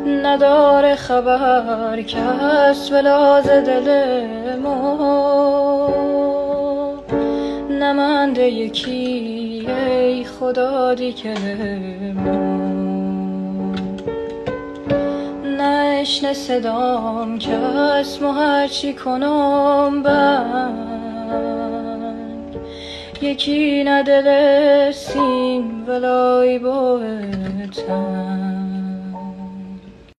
نداره خبر کس ولاز دل ما، نمانده یکی ای خدا دیگه ما. نشنه صدام کس ما هرچی کنم بند، یکی ندل سیم ولای بایتن.